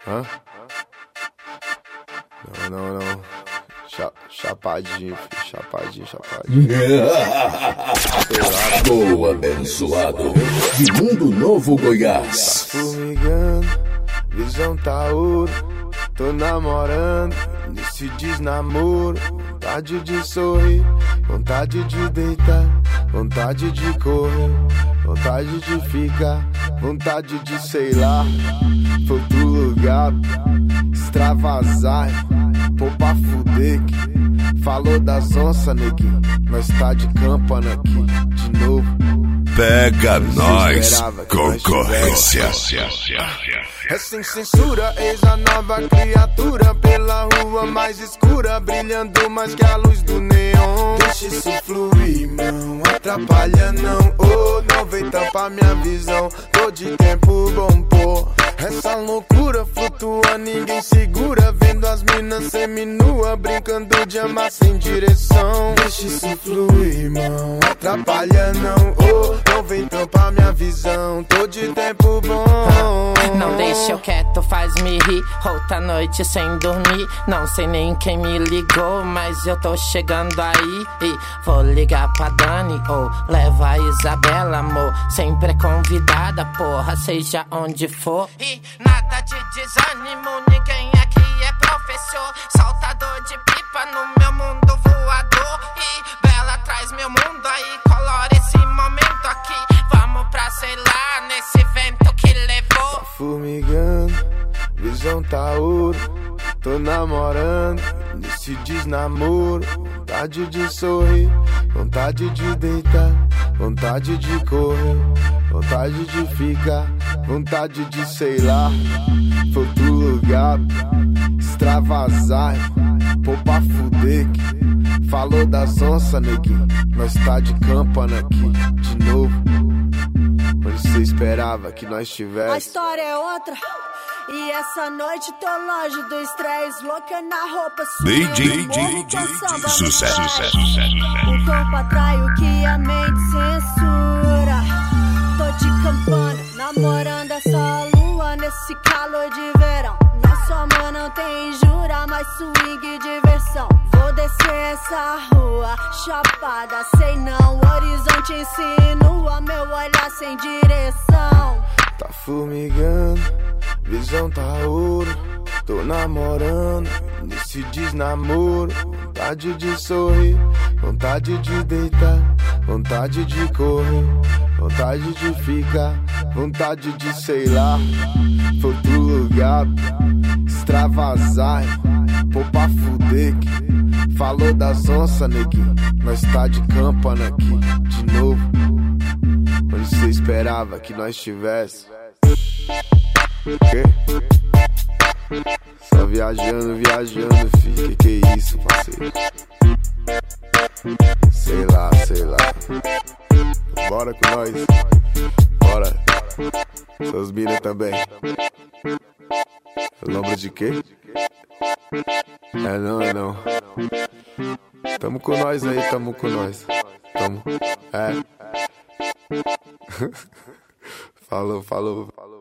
Hã? Não. Chapadinho, filho. Chapadinho. Tô abençoado de Mundo Novo, Goiás. Tá formigando, visão tá ouro. Tô namorando, nesse desnamoro. Vontade de sorrir, vontade de deitar, vontade de correr, vontade de ficar, vontade de sei lá. Foi outro lugar, extravasar, pô pra fuder. Falou das onças, neguinho, nós tá de campana aqui, de novo. Pega nós, concorrência. É sem censura, eis a nova criatura pela rua mais escura, brilhando mais que a luz do neon. Deixa isso fluir, não atrapalha não. Oh, não vem tampar minha visão, tô de tempo bom, pô. Essa loucura flutua, ninguém segura, vendo as minas seminua, brincando de amar sem direção. Deixa isso fluir, não atrapalha não. Oh, não vem tampar minha visão, tô de tempo bom. Não deixa eu quieto, faz-me rir. Outra noite sem dormir. Não sei nem quem me ligou, mas eu tô chegando aí. E vou ligar pra Dani ou leva a Isabela, amor. Sempre é convidada, porra, seja onde for. E nada de desânimo, ninguém aqui é professor. Soltador de pipa no meu mundo voador. E Bela traz meu mundo aí, colore esse momento aqui. Vamos pra, sei lá, nesse vento que levou. Formigando, visão tá ouro. Tô namorando, nesse desnamoro. Vontade de sorrir, vontade de deitar, vontade de correr, vontade de ficar, vontade de sei lá. Foi outro lugar, extravasar, pô pra fuder. Falou das onças, neguinho, nós tá de campana aqui, de novo. Onde cê esperava que nós tivesse? A história é outra. E essa noite tô longe do estresse, louca na roupa suja. Sucesso. O corpo atrai o que a mente censura. Tô de campana, namorando essa lua nesse calor de verão. Minha soma não tem jura, mas swing e diversão. Vou descer essa rua, chapada, sei não. Horizonte insinua, meu olhar sem direção. Tá formigando, visão tá ouro. Tô namorando, nesse desnamoro. Vontade de sorrir, vontade de deitar, vontade de correr, vontade de ficar, vontade de sei lá. Foi outro lugar, extravasar, pô pra fuder. Falou das onças, neguinho, nós tá de campana aqui, de novo. Onde cê esperava que nós tivesse? Quê? Só viajando, filho. Que é isso, parceiro? Sei lá. Bora com nós. Bora. Seus mina também. Lembra de quê? É não. Tamo com nós aí, tamo. Falou.